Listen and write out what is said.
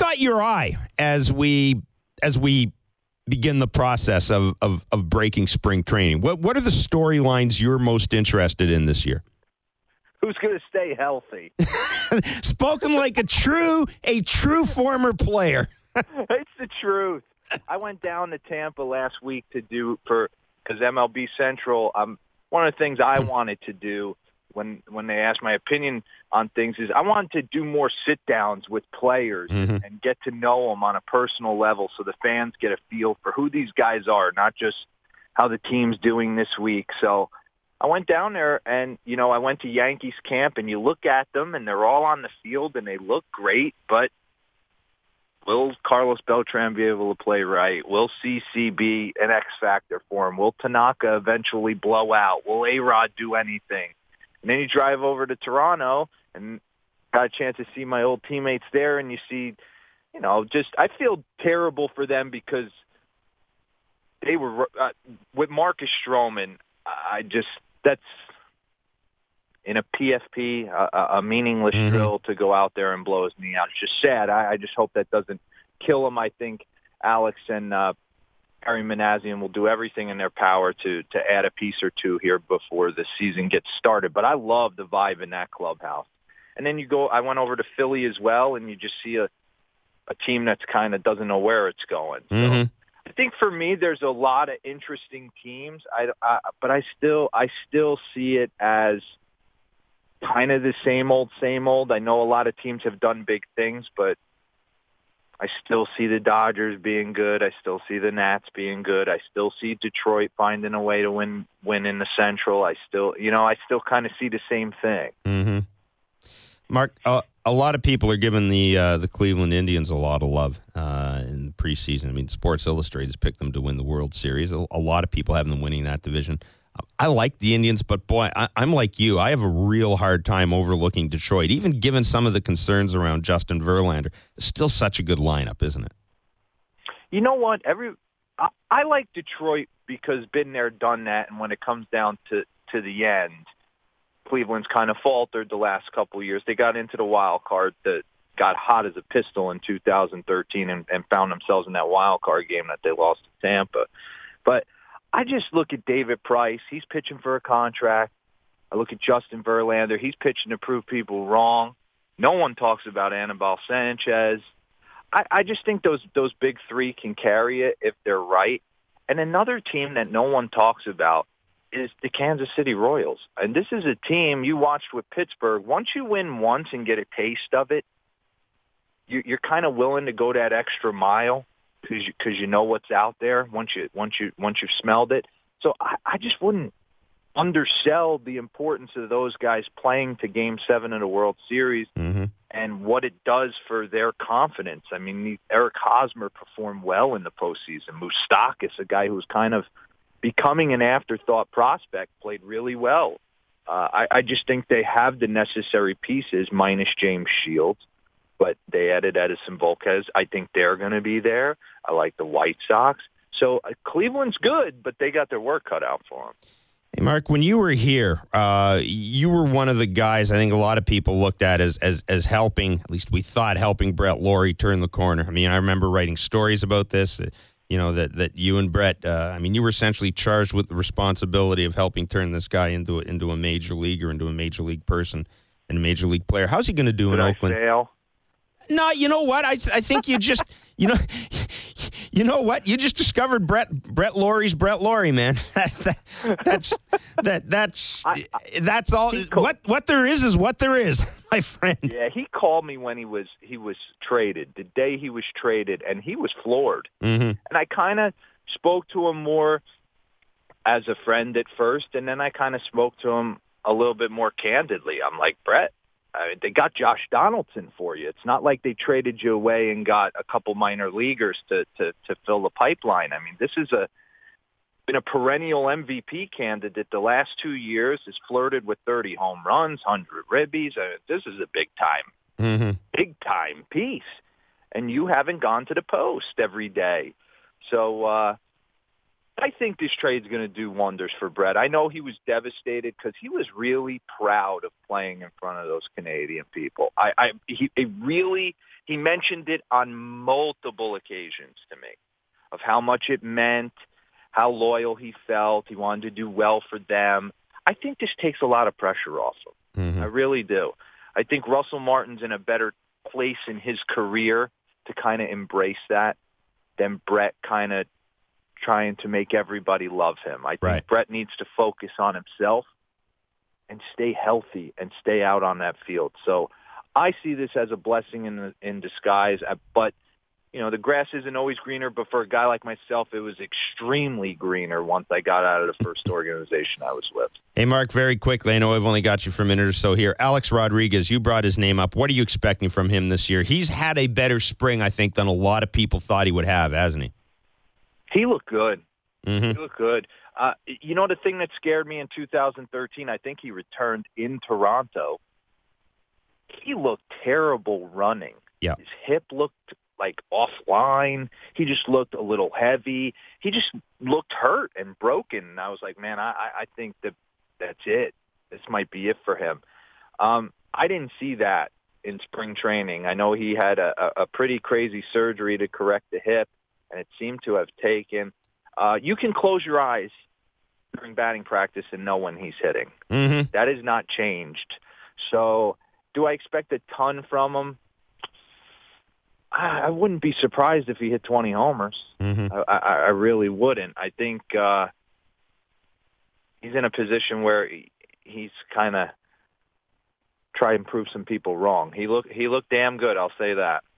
caught your eye as we begin the process of breaking spring training? What are the storylines you're most interested in this year? Who's going to stay healthy? Spoken like a true former player. It's the truth. I went down to Tampa last week because MLB Central. One of the things I wanted to do when they asked my opinion on things is I wanted to do more sit-downs with players and get to know them on a personal level so the fans get a feel for who these guys are, not just how the team's doing this week. So I went down there and, I went to Yankees camp, and you look at them and they're all on the field and they look great, but will Carlos Beltran be able to play right? Will CC be an X factor for him? Will Tanaka eventually blow out? Will A-Rod do anything? And then you drive over to Toronto and got a chance to see my old teammates there, and you see, I feel terrible for them because they were with Marcus Stroman. That's in a PFP, a meaningless drill to go out there and blow his knee out. It's just sad. I just hope that doesn't kill him. I think Alex and Harry Manassian will do everything in their power to add a piece or two here before the season gets started. But I love the vibe in that clubhouse. And then I went over to Philly as well, and you just see a team that's kind of doesn't know where it's going. So I think for me, there's a lot of interesting teams. But I still see it as kind of the same old, same old. I know a lot of teams have done big things, but I still see the Dodgers being good. I still see the Nats being good. I still see Detroit finding a way to win in the Central. I still kind of see the same thing. Mark, a lot of people are giving the Cleveland Indians a lot of love in the preseason. I mean, Sports Illustrated's picked them to win the World Series. A lot of people have them winning that division. I like the Indians, but boy, I'm like you. I have a real hard time overlooking Detroit, even given some of the concerns around Justin Verlander. It's still such a good lineup, isn't it? You know what? I like Detroit because been there, done that, and when it comes down to the end, Cleveland's kind of faltered the last couple of years. They got into the wild card that got hot as a pistol in 2013 and found themselves in that wild card game that they lost to Tampa. But I just look at David Price. He's pitching for a contract. I look at Justin Verlander. He's pitching to prove people wrong. No one talks about Anibal Sanchez. I just think those big three can carry it if they're right. And another team that no one talks about is the Kansas City Royals. And this is a team you watched with Pittsburgh. Once you win once and get a taste of it, you're kind of willing to go that extra mile because you know what's out there once you've smelled it. So I just wouldn't undersell the importance of those guys playing to Game 7 of the World Series and what it does for their confidence. I mean, Eric Hosmer performed well in the postseason. Moustakas, a guy who's kind of becoming an afterthought prospect, played really well. I just think they have the necessary pieces, minus James Shields. But they added Edison Volquez. I think they're going to be there. I like the White Sox. So Cleveland's good, but they got their work cut out for them. Hey, Mark, when you were here, you were one of the guys I think a lot of people looked at as helping, at least we thought, helping Brett Lawrie turn the corner. I mean, I remember writing stories about this, that you and Brett, you were essentially charged with the responsibility of helping turn this guy into a major leaguer, into a major league person and a major league player. How's he going to do in Oakland? Fail? No, you know what? I think you just, you know what? You just discovered Brett Lawrie's Brett Lawrie, man. That's all. What there is what there is, my friend. Yeah, he called me when he was traded, the day he was traded, and he was floored. And I kind of spoke to him more as a friend at first, and then I kind of spoke to him a little bit more candidly. I'm like, Brett, they got Josh Donaldson for you. It's not like they traded you away and got a couple minor leaguers to fill the pipeline. I mean, this is been a perennial MVP candidate the last 2 years, has flirted with 30 home runs, 100 ribbies. This is a big time piece. And you haven't gone to the post every day. So I think this trade's going to do wonders for Brett. I know he was devastated because he was really proud of playing in front of those Canadian people. He mentioned it on multiple occasions to me of how much it meant, how loyal he felt. He wanted to do well for them. I think this takes a lot of pressure off him. Mm-hmm. I really do. I think Russell Martin's in a better place in his career to kind of embrace that than Brett kind of trying to make everybody love him. I think Brett needs to focus on himself and stay healthy and stay out on that field. So I see this as a blessing in disguise. But, you know, the grass isn't always greener, but for a guy like myself, it was extremely greener once I got out of the first organization I was with. Hey, Mark, very quickly, I know I've only got you for a minute or so here. Alex Rodriguez, you brought his name up. What are you expecting from him this year? He's had a better spring, I think, than a lot of people thought he would have, hasn't he? He looked good. Mm-hmm. He looked good. You know, the thing that scared me in 2013, I think he returned in Toronto. He looked terrible running. Yeah. His hip looked like offline. He just looked a little heavy. He just looked hurt and broken. And I was like, man, I think that's it. This might be it for him. I didn't see that in spring training. I know he had a pretty crazy surgery to correct the hip, and it seemed to have taken. You can close your eyes during batting practice and know when he's hitting. Mm-hmm. That has not changed. So do I expect a ton from him? I wouldn't be surprised if he hit 20 homers. Mm-hmm. I really wouldn't. I think he's in a position where he's kind of trying to prove some people wrong. He looked damn good, I'll say that.